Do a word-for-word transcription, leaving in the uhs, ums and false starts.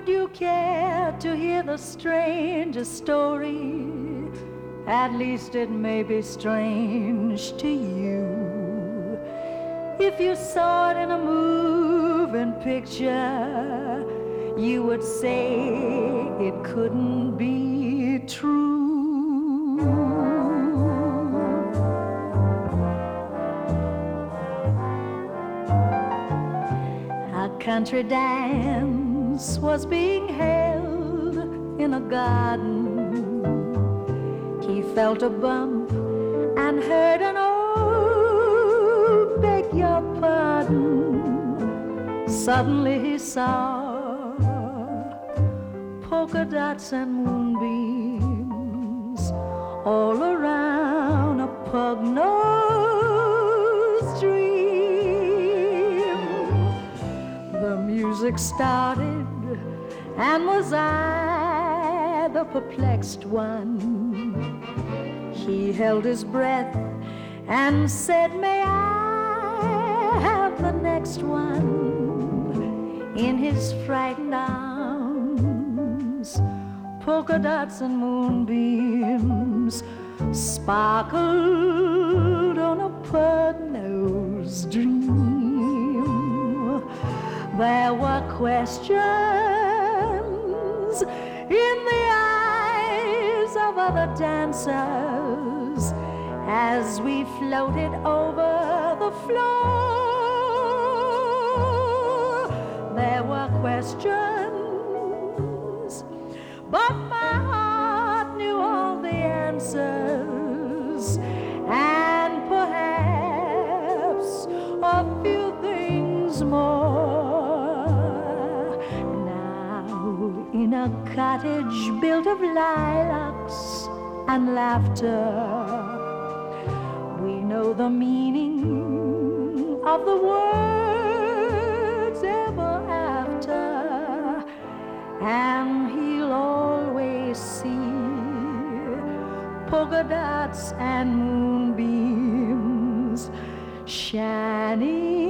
Would you care to hear the strangest story? At least it may be strange to you. If you saw it in a moving picture, you would say it couldn't be true. A country dance was being held in a garden. He felt a bump and heard an "oh, beg your pardon." Suddenly he saw polka dots and moonbeams all around a pug-nosed dream. The music started, and was I the perplexed one? He held his breath and said, "May I have the next one?" In his frightened arms, polka dots and moonbeams sparkled on a pug-nosed dream. There were questions in the eyes of other dancers as we floated over the floor. There were questions, but my heart knew all the answers, and perhaps a few things more. Now, in a cottage built of lilacs and laughter, we know the meaning of the words ever after, and he'll always see polka dots and moonbeams shining